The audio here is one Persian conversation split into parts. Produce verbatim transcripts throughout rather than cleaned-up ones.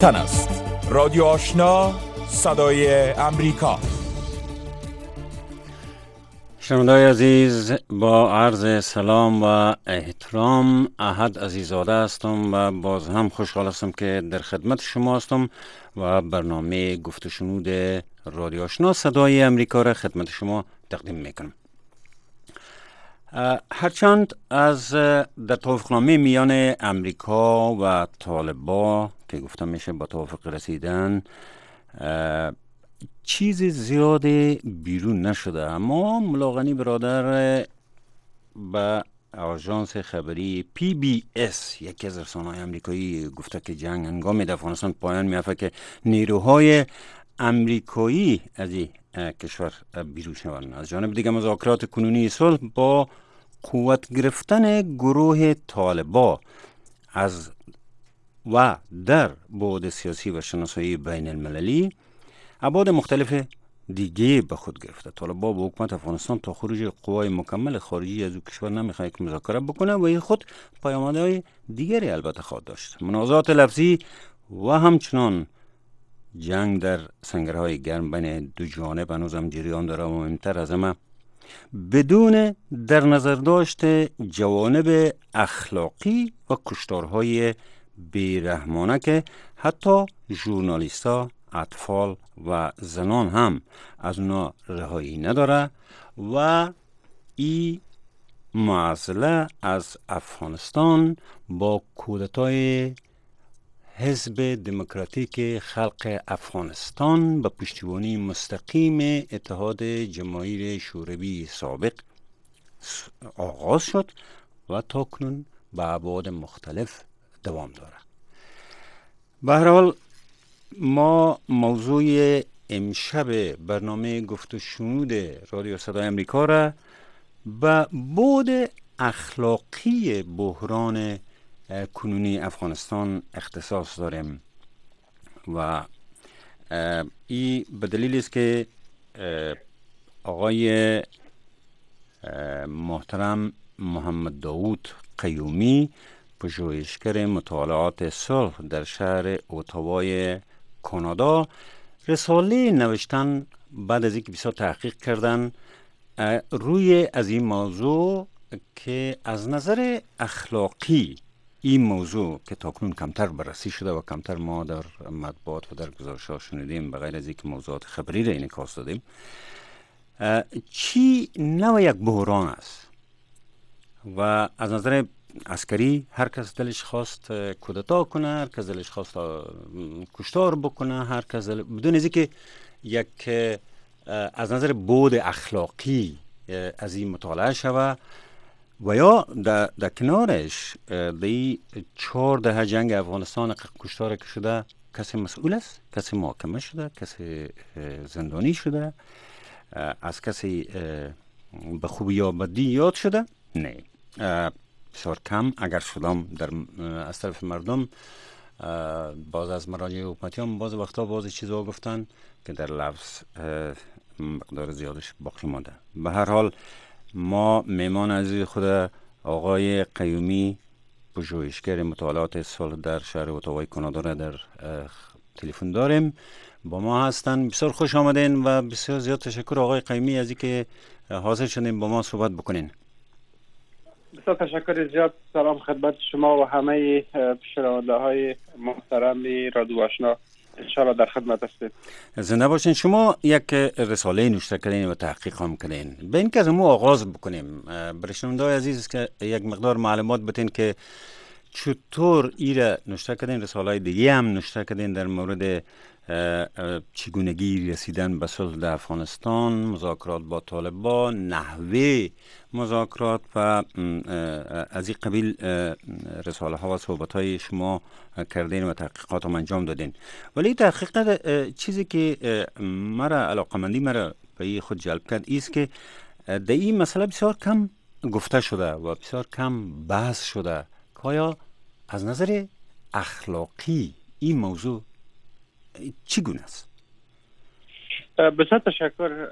تن است. رادیو آشنا، صدای امریکا. شنونده‌های عزیز، با عرض سلام و احترام، احد عزیزاده هستم و باز هم خوشحال هستم که در خدمت شما هستم و برنامه گفت و شنود رادیو آشنا صدای امریکا را خدمت شما تقدیم میکنم. هرچند از در توافقنامه میان امریکا و طالبان که گفته میشه با توافق رسیدن چیز زیاد بیرون نشده، اما ملاغنی برادر به آژانس خبری پی بی اس، یکی از رسانه‌های امریکایی، گفته که جنگ هنگام در افغانستان پایان می‌یافته که نیروهای امریکایی از این کشور بیرون شوند. از جانب دیگر مذاکرات کنونی صلح با قوت گرفتن گروه طالبان از و در بعد سیاسی و شناسایی بین المللی ابعاد مختلف دیگه به خود گرفته. طالبان با حکومت افغانستان تا خروج قوای مکمل خارجی از او کشور نمیخواد که مذاکره بکنه و این خود پیامدهای دیگری البته خواهد داشت. منازعات لفظی و همچنان جنگ در سنگرهای گرم بین دو جانب هنوز هم جریان داره و مهمتر از همه بدون در نظر داشت جوانب اخلاقی و کشتارهای بیرحمانه که حتی ژورنالیست‌ها، اطفال و زنان هم از اونا رهایی نداره و این معضله از افغانستان با کودتای حزب دموکراتیک خلق افغانستان به پشتیبانی مستقیم اتحاد جماهیر شوروی سابق آغاز شد و تاکنون به ابعاد مختلف دوام داره. به هر حال ما موضوع امشب برنامه گفت و شنود رادیو صدای امریکا را به بعد اخلاقی بحران کنونی افغانستان اختصاص داریم و این به دلیل است که آقای محترم محمد داوود قیومی، پژوهشگر مطالعات صلح در شهر اتاوای کانادا، رساله نوشتن بعد از اینکه بسیار تحقیق کردن روی از این موضوع که از نظر اخلاقی این موضوع که تاکنون کمتر بررسی شده و کمتر ما در مطبوعات و در گزارش‌ها شنیدیم، بغیر از اینکه موضوعات خبری را انعکاس دادیم، چی نوع یک بحران است و از نظر عسکری هر کس دلش خواست کودتا کنه، هر کس دلش خواست کشتار بکنه، هر کس دل... بدون از اینکه یک از نظر بعد اخلاقی از این مطالعه شوه و یا در, در کنارش در چهار دهه جنگ افغانستان کشتار که شده کسی مسئول است، کسی محاکمه شده، کسی زندانی شده، از کسی به خوبی یا بدی یاد شده؟ نه، بسیار کم. اگر شدم در از طرف مردم باز از مراجع حکومتی هم باز وقتا باز چیزها گفتن که در لفظ مقدار زیادش باقی مانده. به هر حال ما میمان عزیز خود آقای قیومی، پژوهشگر مطالعات صلح در شهر اتاوای کانادا را در تلفن داریم، با ما هستن. بسیار خوش آمدین و بسیار زیاد تشکر آقای قیومی از اینکه حاضر شدین با ما صحبت بکنین. بسیار تشکر زیاد. سلام خدمت شما و همه شنونده های محترم رادیو آشنا، انشاءالله در خدمت هستید. زنده باشین. شما یک رساله نوشته کردین و تحقیق هم کردین. به این که از ما آغاز بکنیم، برای شنونده‌های عزیز که یک مقدار معلومات بتین که چطور ایره نوشته کردین، رساله دیگه هم نوشته کردین در مورد چگونگی رسیدن به صلح در افغانستان، مذاکرات با طالبان، نحوه مذاکرات و از این قبیل رساله ها و صحبت های شما کردین و تحقیقات هم انجام دادین. ولی تحقیقات چیزی که مرا علاقمندی مرا به خود جلب کرد ایست که در این مسئله بسیار کم گفته شده و بسیار کم بحث شده که آیا از نظر اخلاقی این موضوع چگونه است؟ بسیار تشکر.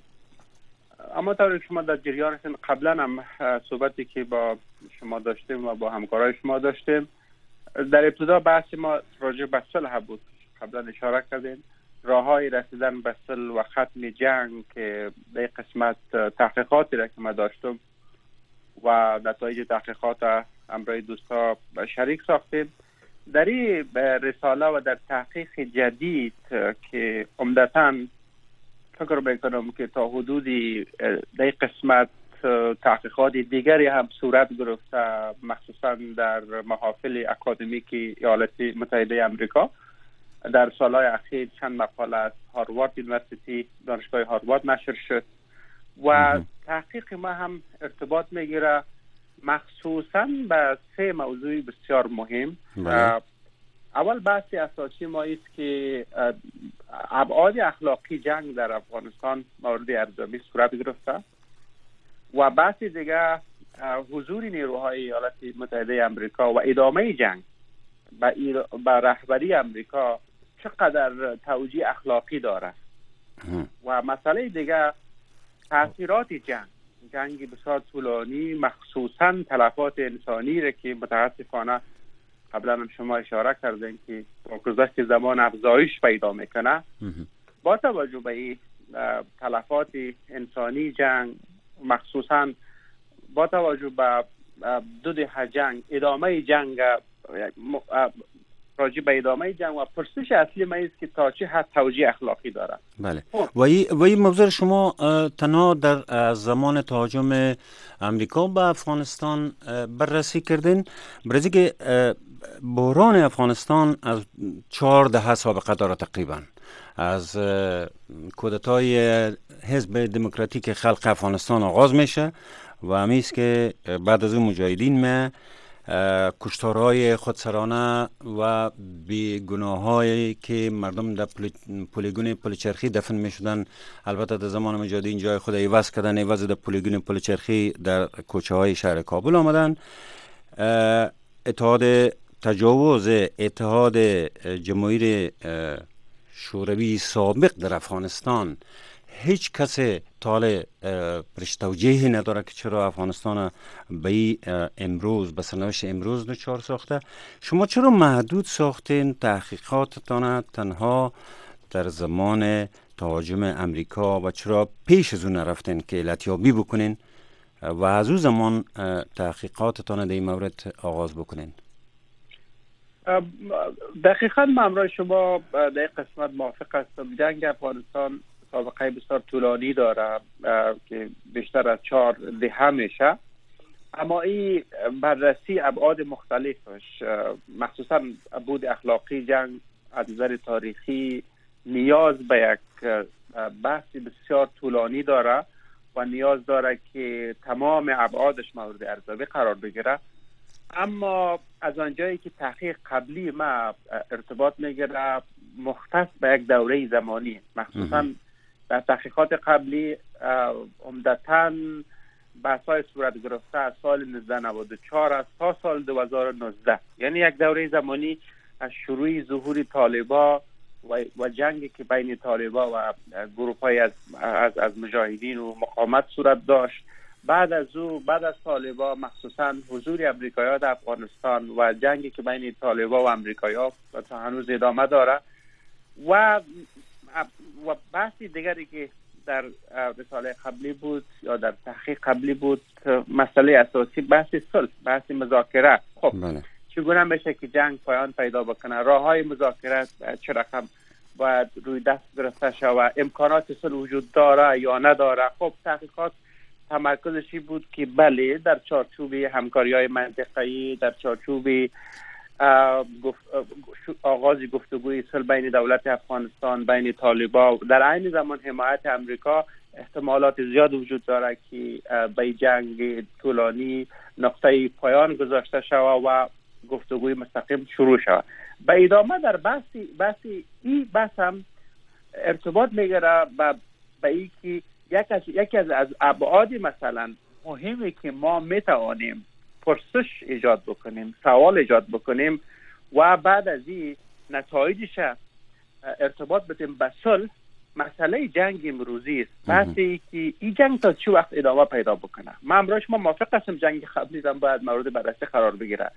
اما طور شما در جریان هستین، قبلا هم صحبتی که با شما داشتیم و با همکارای شما داشتیم در ابتدا بحث ما راجع به صلح بود، قبلا اشاره کردیم راه های رسیدن به صلح و ختم جنگ که در قسمت تحقیقاتی را که ما داشتم و نتایج تحقیقات همراه دوستا شریک ساختیم. در این رساله و در تحقیق جدید که عمدتاً فکر میکنم که تا حدودی در قسمت تحقیقات دیگری هم صورت گرفته، مخصوصا در محافل اکادمیکی ایالات متحده آمریکا. در سالهای اخیر چند مقاله از هاروارد یونیورسیتی، دانشگاه هاروارد نشر شد و تحقیق ما هم ارتباط میگیره مخصوصا به سه موضوع بسیار مهم. اول بحث اساسی ما است که ابعاد اخلاقی جنگ در افغانستان مورد ارزیابی صورت گرفته و بحث دیگه حضور نیروهای ایالات متحده آمریکا و ادامه جنگ با رهبری آمریکا چقدر توجیه اخلاقی داره و مسئله دیگه تاثیرات جنگ جنگ بسیار طولانی، مخصوصا تلفات انسانی را که متاسفانه قبلا هم شما اشاره کردین که با گذشت زمان افزایش پیدا میکنه. با توجه به این تلفات انسانی جنگ، مخصوصا با توجه به دو دهه جنگ، ادامه جنگ، راجع به ادامه جنگ و پرسش اصلی ما است که تا چه حد توجیه اخلاقی داره. بله. و این موضوع شما تنها در زمان تهاجم امریکا به افغانستان بررسی کردین، برای که بحران افغانستان از چهار دهه سابقه داره تقریبا. از کودتای حزب دموکراتیک خلق افغانستان آغاز میشه و همیست که بعد از اون مجاهدین ما کشتارهای خودسرانه و بیگناهایی که مردم در پلیگون پلچرخی دفن می شدن، البته در زمان مجاهدین جای خود عوض کردن، عوض در پلیگون پلچرخی در کوچه های شهر کابل آمدن. اتحاد تجاوز اتحاد جماهیر شوروی سابق در افغانستان هیچ کسی طال پرش توجیهی نداره که چرا افغانستان به امروز به سرنوشت امروز دچار ساخته. شما چرا محدود ساختین تحقیقاتتان تنها در زمان تهاجم امریکا و چرا پیش از اون نرفتین که علتیابی بکنین و از اون زمان تحقیقاتتان در این مورد آغاز بکنین؟ دقیقاً من همراه شما در قسمت موافق هستم. جنگ افغانستان سابقه بسیار طولانی داره که بیشتر از چهار دهه میشه، اما این بررسی ابعاد مختلفش، مخصوصا ابعاد اخلاقی جنگ از نظر تاریخی نیاز به یک بحث بسیار طولانی داره و نیاز داره که تمام ابعادش مورد ارزیابی قرار بگیره. اما از آنجایی که تحقیق قبلی ما ارتباط میگیره مختص به یک دوره زمانی، مخصوصا در تحقیقات قبلی عمدتاً بحث‌های صورت گرفته از سال نوزده نود و چهار است تا سال دو هزار و نوزده، یعنی یک دوره زمانی از شروع ظهور طالبا و, و جنگی که بین طالبا و گروه‌های از, از از مجاهدین و مقاومت صورت داشت. بعد از او بعد از طالبا مخصوصا حضور امریکایی‌ها در افغانستان و جنگی که بین طالبا و امریکایی‌ها تا هنوز ادامه داره و و بحثی دیگری که در رساله قبلی بود یا در تحقیق قبلی بود، مسئله اساسی بحث صلح، بحث مذاکره. خب بله. چگونه میشه که جنگ پایان پیدا بکنه؟ راههای مذاکره چه رقم باید روی دست گرفته شود؟ امکانات صلح وجود داره یا نداره؟ خب تحقیقات تمرکزشی بود که بله در چارچوب همکاری‌های منطقه‌ای، در چارچوب گفت آغاز گفتگوی صلح بین دولت افغانستان بین طالبان در عین زمان حمایت امریکا، احتمالات زیاد وجود داره که به جنگ طولانی نقطه پایان گذاشته شود و گفتگوی مستقیم شروع شود. به ادامه در بحثی بحثی این بحث هم ارتباط میگیره به به این که یک از یکی از از ابعاد مثلا مهمی که ما میتوانیم پرسش ایجاد بکنیم، سوال ایجاد بکنیم و بعد از این نتایجش ارتباط بدیم به صلح، مسئله جنگ امروزی است. بحثی که این جنگ تا چه وقت ادامه پیدا بکنه. من امروز ما موافق هستم جنگ قبلی هم باید مورد بررسی قرار بگیره،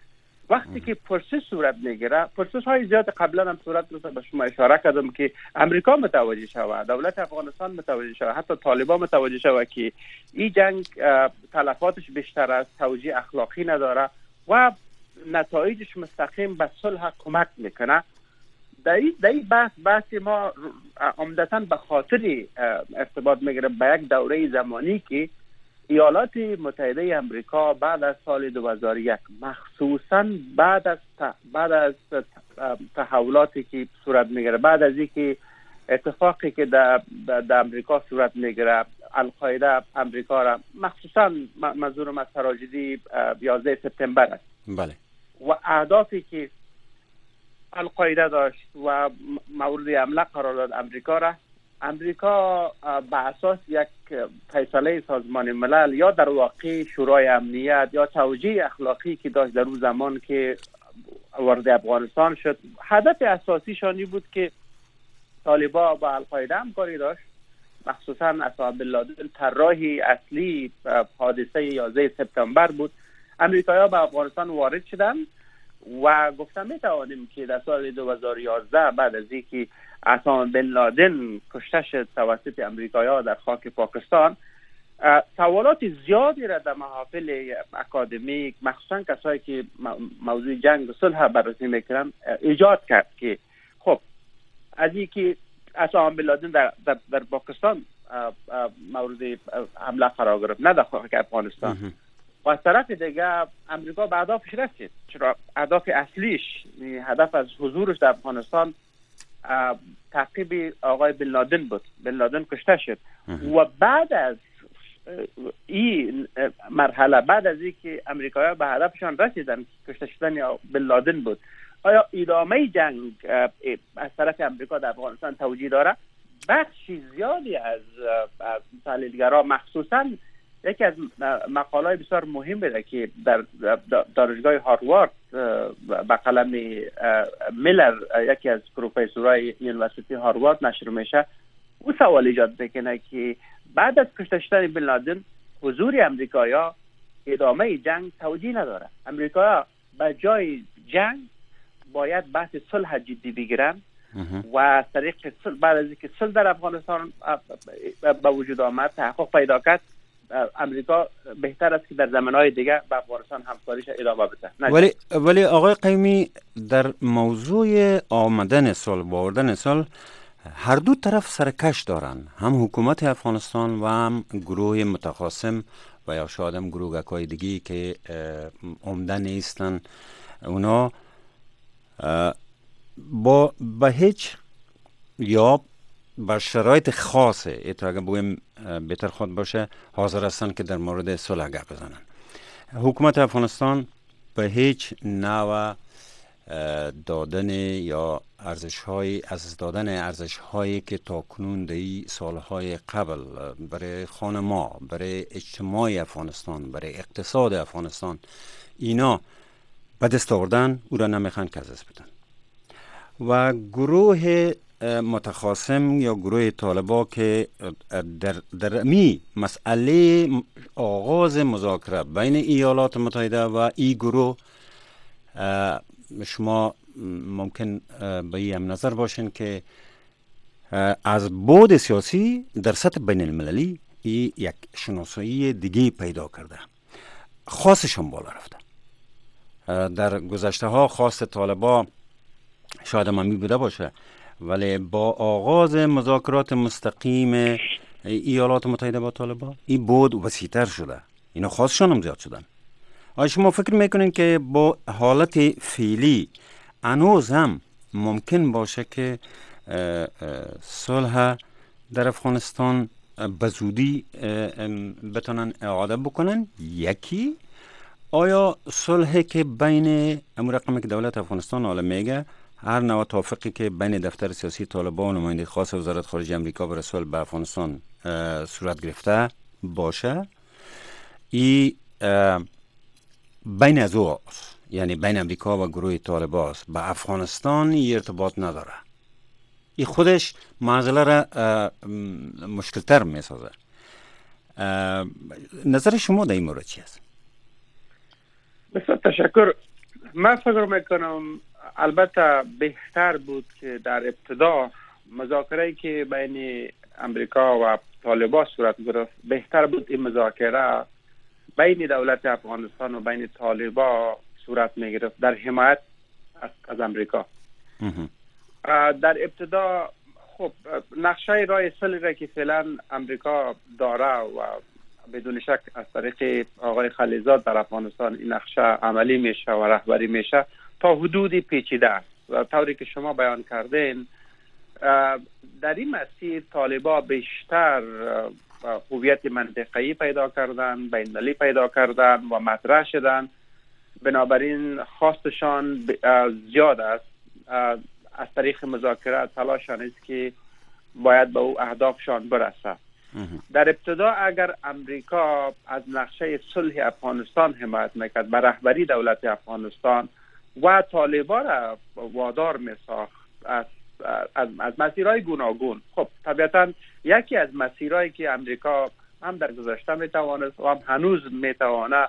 وقتی که پروسس صورت میگیره، پروسس های زیاد قبلا هم صورت گرفته، به شما اشاره کردم که امریکا متوجه شود، دولت افغانستان متوجه شود، حتی طالبان متوجه شود که این جنگ تلفاتش بیشتر از توجیه اخلاقی نداره و نتایجش مستقیم به صلح کمک میکنه. در این بحث بحث ما عمدتاً به خاطر ارتباط میگیره به یک دوره زمانی که ایالات متحده امریکا بعد از سال دو هزار و یک، مخصوصاً بعد از بعد از تحولاتی که صورت میگیره، بعد از اینکه اتفاقی که در در امریکا صورت میگیره، القاعده امریکا را، مخصوصاً منظورم از تراژدی یازده سپتامبر است، بله، و اهدافی که القاعده داشت و مورد حمله قرار داد امریکا را، امریکا به اساس یک فیصله سازمان ملل یا در واقع شورای امنیت یا توجیه اخلاقی که داشت در اون زمان که وارد افغانستان شد، هدف اساسی شانی بود که طالبان با القاعده همکاری داشت، مخصوصا اسامه بن لادن طراح اصلی حادثه یازده سپتامبر بود. امریکایی‌ها به افغانستان وارد شدند و گفتم می توانیم که در سال دو هزار و یازده بعد از اینکه اسامه بن لادن کشته شد توسط امریکایی‌ها در خاک پاکستان، سوالات زیادی را در محافل اکادمیک، مخصوصا کسایی که موضوع جنگ و صلح بررسی میکنن، ایجاد کرد که خب از اینکه اسامه بن لادن در, در, در پاکستان مورد حمله قرار گرفت، نه در خاک افغانستان، و از طرف دیگه امریکا به هدفش رسید، چرا هدف اصلیش، هدف از حضورش در افغانستان تعقیب آقای بن لادن بود. بن لادن کشته شد و بعد از این مرحله، بعد از اینکه امریکایی‌ها به هدفشان رسیدن، کشته شدن بن لادن بود، آیا ادامه جنگ از طرف امریکا در افغانستان توجیه داره؟ بخشی زیادی از تحلیلگران، مخصوصاً یکی از مقاله‌های بسیار مهم بوده که در دانشگاه هاروارد به قلم میلر، یکی از پروفسورای یونیورسیتی هاروارد نشر میشه، او سوال ایجاد میکنه که بعد از کشته شدن بن لادن حضور امریکایی‌ها ادامه جنگ توجیه نداره. امریکایی‌ها به جای جنگ باید بحث صلح جدی بگیرن و از طریق صلح، بعد از اینکه صلح در افغانستان به وجود آمد، تحقق پیدا کرد، امریکا بهتر است که در زمانهای دیگه با افغانستان همکاریش ادامه بده. ولی ولی آقای قیومی، در موضوع آمدن صلح، باوردن صلح، هر دو طرف سرکش دارن، هم حکومت افغانستان و هم گروه متخاصم و یا شاید هم گروه‌های دیگه که عمده نیستن. اونا با به هیچ یا با شرایط خاصه، ایتا اگر بگویم بهتر خود باشه، حاضر هستن که در مورد صلح گپ بزنن. حکومت افغانستان به هیچ نوع دادن یا ارزش های از دادن ارزش هایی که تا کنون در سالهای قبل برای خانما، برای اجتماع افغانستان، برای اقتصاد افغانستان، اینا به دست آوردن، او را نمیخوان که از دست بدن. و گروه متخاصم یا گروه طالبا که در در می مسئله آغاز مذاکره بین ایالات متحده و این گروه، شما ممکن به این هم نظر باشین که از بعد سیاسی در سطح بین المللی این یک شناسایی دیگه پیدا کرده، خواستشون بالا رفته. در گذشته ها خواست طالبا شاید هم می بوده باشه، ولی با آغاز مذاکرات مستقیم ایالات متحده با طالبان این بود وسیع‌تر شده، اینا خواستشان هم زیاد شدن. آیا شما فکر میکنین که با حالت فعلی هنوز هم ممکن باشه که صلح در افغانستان به زودی بتونن اعاده بکنن؟ یکی، آیا صلحی که بین امور رقمی که دولت افغانستان حالا میگه، هر نوع توافقی که بین دفتر سیاسی طالبان و نماینده خاص وزارت خارجه امریکا برای صلح به افغانستان صورت گرفته باشه، ای بین از او، یعنی بین امریکا و گروه طالبان به افغانستان ای ارتباط نداره، ای خودش معضله را مشکل تر می سازه. نظر شما در این مورد چی است؟ بسیار تشکر. من فکر میکنم البته بهتر بود که در ابتدا مذاکره‌ای که بین امریکا و طالبان صورت گرفت، بهتر بود این مذاکره بین دولت افغانستان و بین طالبان صورت میگرفت در حمایت از, از امریکا. در ابتدا خب نقشه راه صلح را که فعلا امریکا داره و بدون شک از طریق آقای خلیزاد در افغانستان این نقشه عملی میشه و رهبری میشه، تا حدودی پیچیده است و طوری که شما بیان کردین در این مسیر طالبا بیشتر هویت منطقه‌ای پیدا کردن، بین‌المللی پیدا کردن و مطرح شدن. بنابراین خواستشان زیاد است از طریق مذاکره تلاششان است که باید به او اهدافشان برسه. در ابتدا اگر امریکا از نقشه صلح افغانستان حمایت میکرد، به رهبری دولت افغانستان و طالبان را وادار میساخت از از, از مسیرهای گوناگون، خب طبیعتا یکی از مسیرهایی که امریکا هم در گذشته میتوانست و هم هنوز میتواند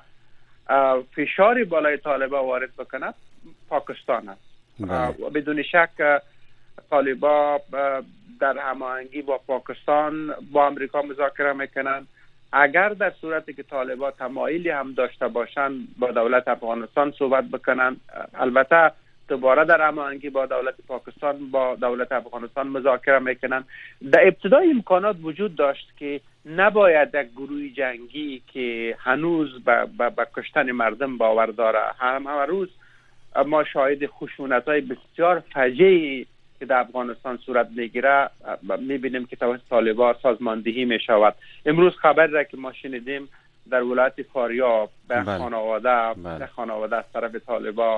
فشاری بالای طالبان وارد بکنه پاکستان است. و بدون شک طالبان در هماهنگی با پاکستان با امریکا مذاکره میکنن. اگر در صورتی که طالبان تمایلی هم داشته باشند با دولت افغانستان صحبت بکنن، البته دوباره در هماهنگی با دولت پاکستان با دولت افغانستان مذاکره میکنن. در ابتدای امکانات وجود داشت که نباید یک گروه جنگی که هنوز به کشتن مردم باور داره، هم هر روز ما شاهد خشونت‌های بسیار فجیعی که در افغانستان صورت میگیره میبینیم که توسط طالبان سازماندهی میشود. امروز خبر را که ما شنیدیم در ولایت فاریاب به بله. خانواده بله. خانواده از طرف طالبان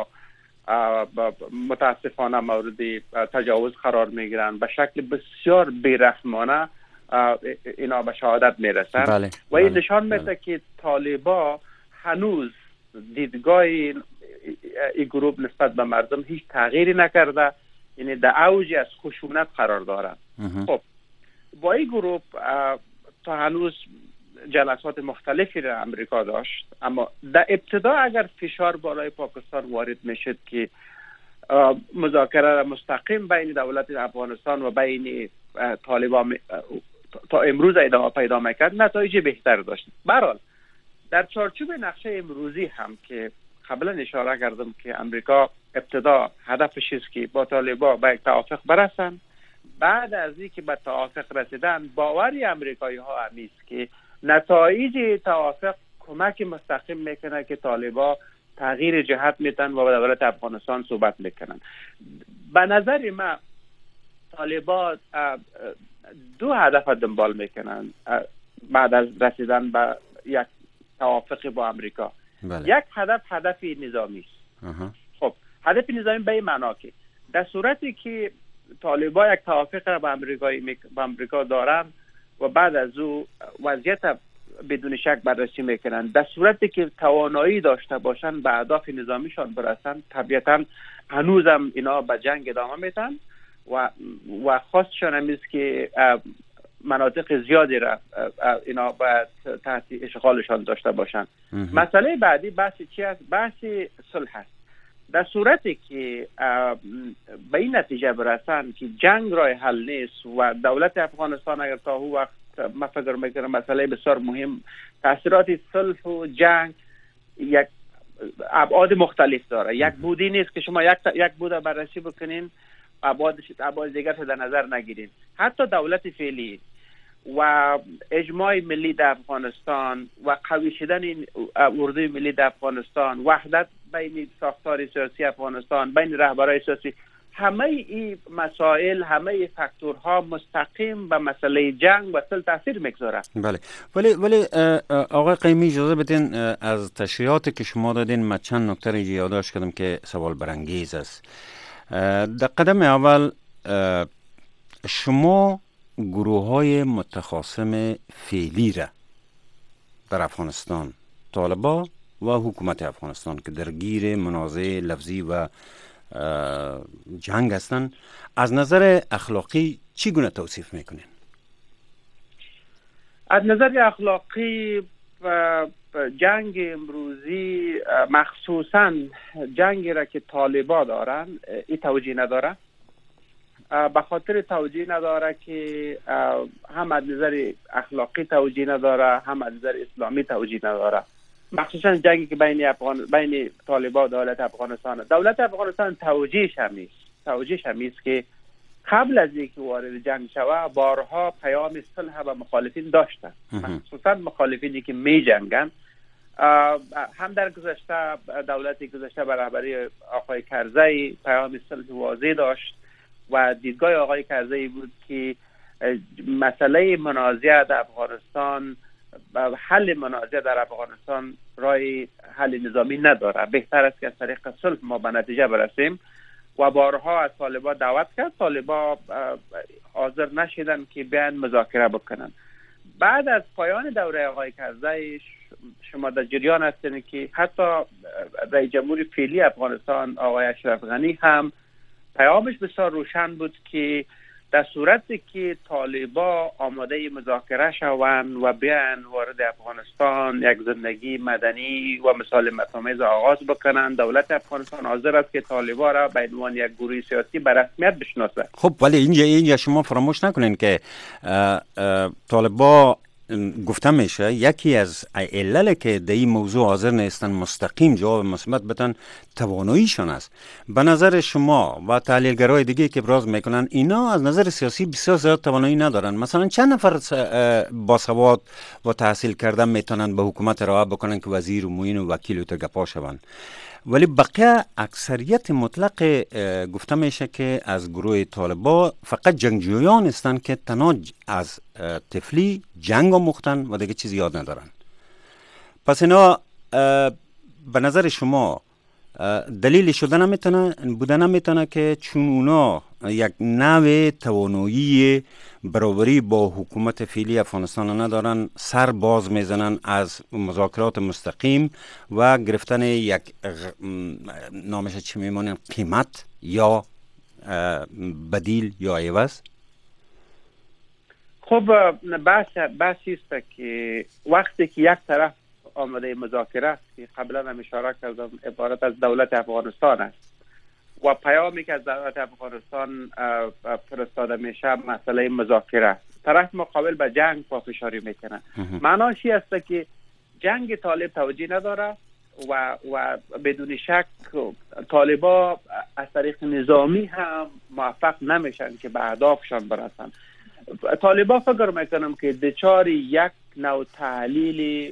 متاسفانه مورد تجاوز قرار میگیرن، به شکل بسیار بیرحمانه اینا به شهادت میرسن. بله. و این بله. نشان میده بله. که طالبان هنوز دیدگاه این گروه نسبت به مردم هیچ تغییری نکرده، یعنی در اوج از خشونت قرار دارند. خب با این گروه تا هنوز جلسات مختلفی را امریکا داشت، اما در ابتدا اگر فشار بالای پاکستان وارد میشد که مذاکره را مستقیم بین دولت افغانستان و بین طالبان تا امروز ادامه پیدا میکرد، نتایج بهتر داشت. برحال در چارچوب نقشه امروزی هم که قبلا اشاره کردم که امریکا ابتدا هدفش است که با طالبان به یک توافق برسن، بعد از اینکه به توافق رسیدن باوری امریکایی ها همی است که نتایج توافق کمک مستقیم میکنه که طالبان تغییر جهت میتن و با دولت افغانستان صحبت میکنن. به نظر من طالبان دو هدف دنبال میکنن بعد از رسیدن به یک توافق با امریکا. بله. یک هدف هدف نظامی است. خب هدف نظامی به این معنا که در صورتی که طالبان یک توافق را با امریکا با امریکا دارن و بعد از او وضعیت بدون شک بررسی میکنن، در صورتی که توانایی داشته باشن به اهداف نظامیشان برسن، طبیعتا هنوزم اینا به جنگ ادامه میدن و و خواستشان هم است که مناطق زیادی را اینا باید تحت اشغالشان داشته باشن. مسئله بعدی بحث چی است؟ بحث صلح است. در صورتی که به این نتیجه برسن که جنگ راه حل نیست و دولت افغانستان اگر تا هو وقت ما فکر میکنم مسئله بسیار مهم، تاثیرات صلح و جنگ یک ابعاد مختلف داره. یک بودی نیست که شما یک یک بود بررسی بکنین ابعاد ابعاد دیگر رو در نظر نگیرین. حتی دولت فعلی و اجماع ملی در افغانستان و قوی شدن این اردوی ملی در افغانستان، وحدت بین ساختار سیاسی افغانستان، بین رهبران سیاسی، همه این مسائل، همه این فاکتورها مستقیم به مسئله جنگ و صلح تاثیر میگذاره. بله، ولی ولی آقای قیمی اجازه بدین از تشریحاتی که شما دادین من چند نکته را یادداشت کردم که سوال برانگیز است. در قدم اول شما گروه های متخاصم فعلی را در افغانستان، طالبان و حکومت افغانستان که درگیر منازعه لفظی و جنگ هستند، از نظر اخلاقی چی گونه توصیف میکنین؟ از نظر اخلاقی جنگ امروزی مخصوصا جنگی را که طالبا دارن این توجیه نداره، به خاطر توجیه نداره که هم از نظر اخلاقی توجیه نداره، هم از نظر اسلامی توجیه نداره. مخصوصا جنگی که بین افغان بین طالبا و دولت افغانستان، دولت افغانستان توجیهش همیست توجیهش همیست که قبل از اینکه وارد جنگ شود بارها پیام صلح و مخالفین داشتن، مخصوصا مخالفینی که می جنگن. هم در گذشته دولت گذشته به رهبری آقای کرزی پیام صلح واضح داشت و دیدگاه آقای کرزی بود که مسئله منازعه در افغانستان، حل منازعه در افغانستان راه حل نظامی نداره، بهتر است که از طریق صلح ما به نتیجه برسیم و بارها از طالبا دعوت کرد. طالبا حاضر نشدن که بیان مذاکره بکنن. بعد از پایان دوره آقای کرزی شما در جریان هستین که حتی رئیس جمهور فعلی افغانستان آقای اشرف غنی هم پیامش بسیار روشن بود که در صورتی که طالبا آماده مذاکره شوند و بیان وارد افغانستان یک زندگی مدنی و مثال متآمیز آغاز بکنن، دولت افغانستان حاضر است که طالبا را به عنوان یک گروه سیاسی به رسمیت بشناسه. خب ولی اینجا اینجا شما فراموش نکنین که اه اه طالبا گفته میشه یکی از علل که در این موضوع حاضر نیستن مستقیم جواب مثبت بدن تواناییشان است. به نظر شما و تحلیلگرای دیگه که ابراز میکنن اینا از نظر سیاسی بسیار زیاد توانایی ندارن. مثلا چند نفر با سواد و تحصیل کرده میتونن به حکومت راه بکنن که وزیر و معین و وکیل و تگپا شوند، ولی بقیه اکثریت مطلق گفته میشه که از گروه طالبا فقط جنگجویان هستند که تنها از طفلی جنگ آموختن و دیگه چیزی یاد ندارن. پس اینا به نظر شما دلیل شده نمیتونه بوده نمیتونه که چون اونا یک نوع توانایی برابری با حکومت فعلی افغانستان ندارن، سر باز میزنن از مذاکرات مستقیم و گرفتن یک نامش چی میمونن قیمت یا بدیل یا عوض؟ خب بحث بحثی است که وقتی که یک طرف آماده مذاکره است که قبلا هم اشاره کردم عبارت از دولت افغانستان است و پیامی که از دولت افغانستان فرستاده میشه مسئله مذاکره است، طرف مقابل به جنگ پافشاری میکنه. معناش این است که جنگ طالب توجیه نداره و و بدون شک طالبا از طریق نظامی هم موفق نمیشن که به اهدافشان برسن. طالبا فکر میکنم که دچار یک نوع تحلیل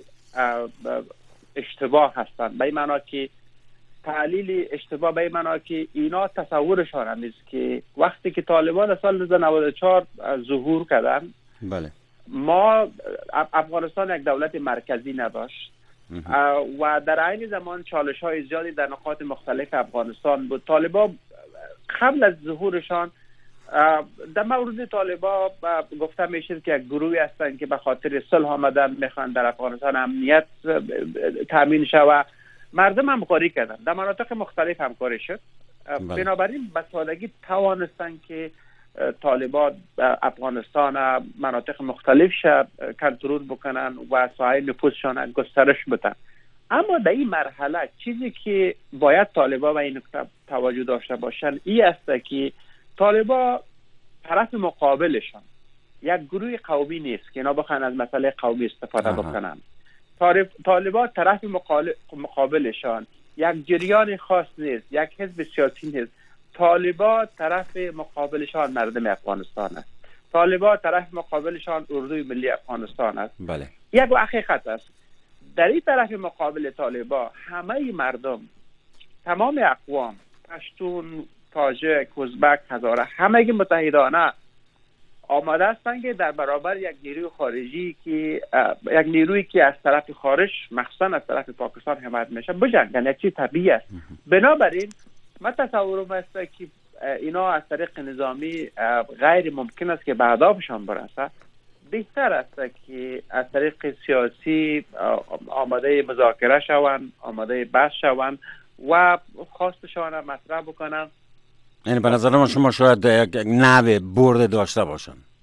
اشتباه هستند، به این معنا که تحلیل اشتباه به این معنا که اینا تصورشان هم نیست که وقتی که طالبان سال نود و چهار ظهور کردن، بله، ما افغانستان یک دولت مرکزی نداشت و در عین زمان چالش های زیادی در نقاط مختلف افغانستان بود. طالبا قبل از ظهورشان در مورد طالبا گفته میشه که یک گروهی هستند که به خاطر صلح آمدن، میخوان در افغانستان امنیت تامین شود. مردم همکاری کردن، در مناطق مختلف همکاری شد. بنابراین به سادگی توانستن که طالبا افغانستان مناطق مختلف شد کنترل بکنن و ساحه نفوذشان گسترش بدن. اما در این مرحله چیزی که باید طالبا به این نکته توجه داشته باشن این است که طالبا طرف مقابلشان یک گروه قومی نیست که اینا بخوان از مسئله قومی استفاده آها. بکنن. طالبا طرف مقابلشان یک جریان خاص نیست، یک حزب سیاسی نیست. طالبا طرف مقابلشان مردم افغانستان است. طالبا طرف مقابلشان اردوی ملی افغانستان است. بله. یک حقیقت است. در این طرف مقابل طالبا همه مردم، تمام اقوام، پشتون، تاجک، ازبک، هزاره، همه متحدانه آماده هستند که در برابر یک نیروی خارجی که یک نیرویی که از طرف خارج مخصوصا از طرف پاکستان حمایت میشه بجنگن. یک چیز طبیعی است. بنابراین من تصورم است که اینا از طریق نظامی غیر ممکن است که به اهدافشان برسه. بهتر است که از طریق سیاسی آماده مذاکره شوند، آماده بحث شوند و خواستشان مطرح بکنن. یعنی به نظر من شما شاید یک نوع برد داشته باشن.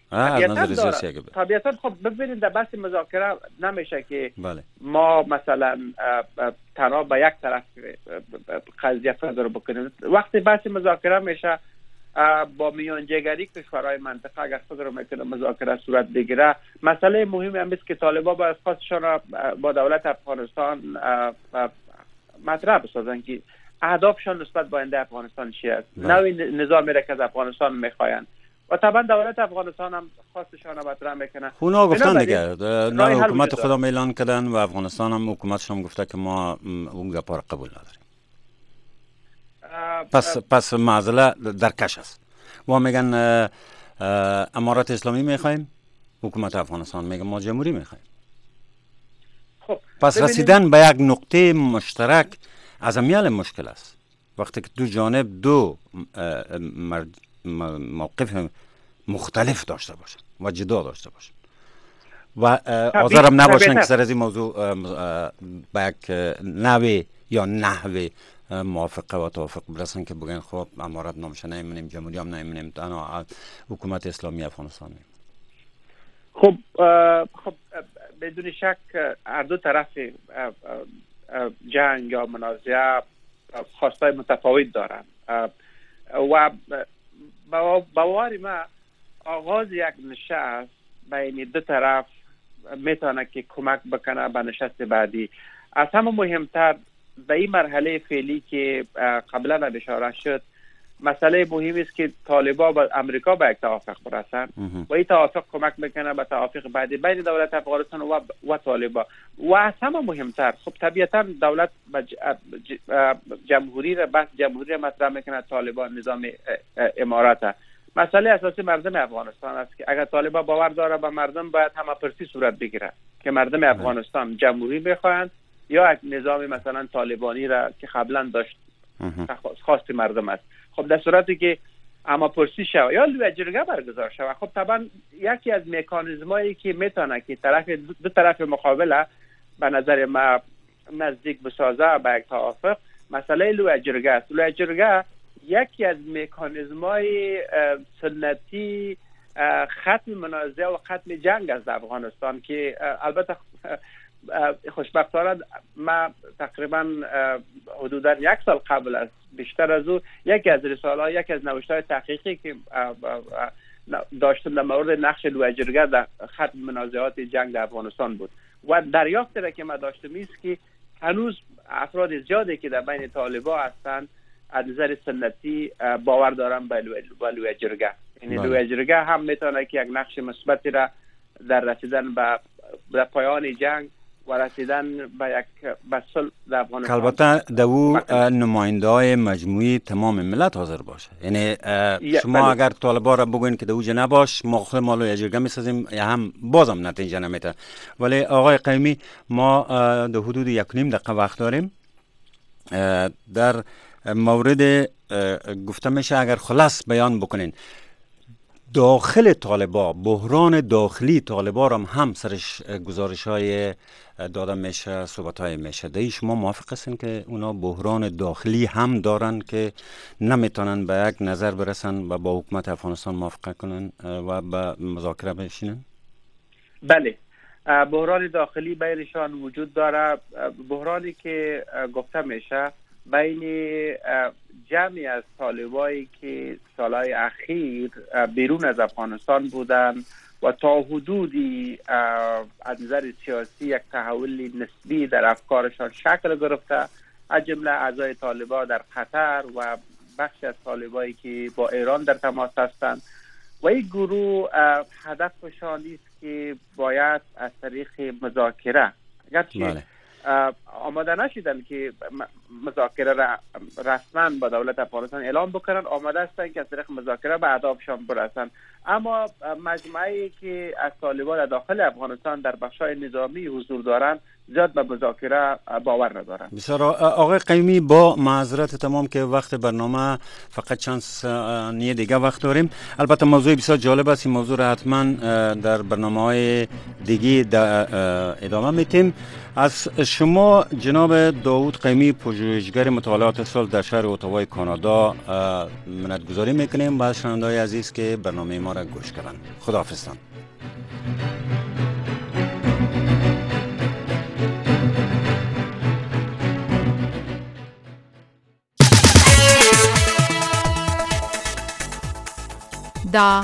طبیعتا داره. طبیعتا خب ببینید در بحث مذاکره نمیشه که بله. ما مثلا تنها به یک طرف قضیه فکر بکنیم. وقتی بحث مذاکره میشه با میانجیگری کشورهای منطقه اگر فکر میکنه مذاکره صورت بگیره، مسئله مهمی هم است که طالبان با از خواستشان با دولت افغانستان مطرح بسازن که اهدافشان نسبت با آینده افغانستان چی است، نوع نظامی را که از افغانستان میخواین و طبعا دولت افغانستان هم خواستشان مطرح میکنه. اونا گفتن دیگه، نه حکومت خودم اعلان کردن و افغانستان هم حکومتش هم گفته که ما اون گپا را قبول نداریم. پس پس معضله در کش است. ما میگن امارات اسلامی میخوایم، حکومت افغانستان میگه ما جمهوری میخوایم. خب پس رسیدن به یک نقطه مشترک از امیال مشکل است. وقتی که دو جانب دو موقف مختلف داشته باشن و جدا داشته باشن و آزارم نباشن که سر از این موضوع به یک نوع یا نحوه موافقه و توافق برسن که بگن خب امارات نامشه نمیمونیم، جمهوری هم نمیمونیم، تنها حکومت اسلامی افغانستان میمونیم. خب خب بدون شک هر دو طرف جنگ یا منازعه خواستای متفاوت دارن و باور ما آغاز یک نشست بین دو طرف میتونه که کمک بکنه به نشست بعدی. از همه مهمتر به این مرحله فعلی که قبلا اشاره شد، مسئله مهمی است که طالبان با امریکا به یک توافق برسن و این توافق کمک میکنه به توافق بعدی بین دولت افغانستان و و طالبان. و از همه مهمتر خب طبیعتا دولت جمهوری را بحث جمهوری را مطرح میکنه، طالبان نظام امارات. مسئله اساسی مردم افغانستان است که اگر طالبان باور داره به مردم باید همه پرسی صورت بگیره که مردم افغانستان جمهوری بخواهند یا یک نظام مثلا طالبانی را که قبلا داشت خواست مردم است. خب در صورتی که اما پرسی شود یا لوی جرگه برگزار شود، خب طبعا یکی از مکانیزمایی که میتونه که طرف دو طرف مقابله به نظر ما نزدیک بسازه به یک توافق، مسئله لوی جرگه است. لوی جرگه یکی از مکانیزمای سنتی ختم منازعه و ختم جنگ است در افغانستان که البته خوشبختانه ما تقریبا حدودا یک سال قبل است بیشتر از او یکی از رساله‌ها یکی از نوشته‌های تحقیقی که داشتم در مورد نقش لوی جرگه در ختم منازعات جنگ در افغانستان بود و دریافتی را که ما داشتم است که هنوز افراد زیادی که در بین طالبان هستند از نظر سنتی باور دارن به لوی جرگه. یعنی لوی جرگه هم میتونه که یک نقش مثبتی را در رسیدن به پایان جنگ و رسیدن به یک بسل در افغانستان. البته دو نماینده های مجموعی تمام ملت حاضر باشه. یعنی شما بله. اگر طالبان را بگوین که دوجه نباش ما خود ما لوی جرگه میسازیم هم بازم نتیجه نمیده. ولی آقای قیومی ما در حدود یک نیم دقیقه وقت داریم. در مورد گفته میشه اگر خلاص بیان بکنین داخل طالبان، بحران داخلی طالبان هم هم سرش گزارش های داده میشه، صحبت های میشه. دایی شما موافق هستین که اونا بحران داخلی هم دارن که نمیتونن به یک نظر برسن و با حکومت افغانستان موافقه کنن و به مذاکره بشینن؟ بله، بحران داخلی بینشان وجود داره. بحرانی که گفته میشه بین جمعی از طالبایی که سالهای اخیر بیرون از افغانستان بودن و تا حدودی از نظر سیاسی یک تحول نسبی در افکارشان شکل گرفته، از جمله اعضای طالبان در قطر و بخش از طالبایی که با ایران در تماس هستند و این گروه هدفشان است که باید از طریق مذاکره اگرچه آماده نشدن که مذاکره را رسما با دولت افغانستان اعلام بکنن، آماده هستن که از طریق مذاکره به اهدافشان برسن، اما مجموعه‌ای که از طالبان در داخل افغانستان در بخش‌های نظامی حضور دارن زیاد به مذاکره باور ندارن. بسیار. آقای قیومی با معذرت تمام که وقت برنامه فقط چند ثانیه دیگه وقت داریم، البته موضوع بسیار جالب است، این موضوع را حتما در برنامه‌های دیگه ادامه میتیم. از شما جناب داوود قیومی پژوهشگر مطالعات صلح در شهر اتاوای کانادا منتگذاری میکنیم. با شنونده‌های عزیز که برنامه ما را گوش کردن. خداحافظتان. دا